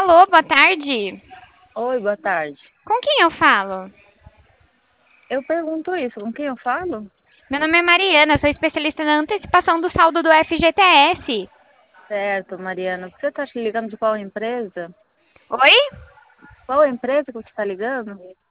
Alô, boa tarde. Oi, boa tarde. Com quem eu falo? Eu pergunto isso, com quem eu falo? Meu nome é Mariana, sou especialista na antecipação do saldo do FGTS. Certo, Mariana. Você está ligando de qual empresa? Oi? Qual empresa que você está ligando?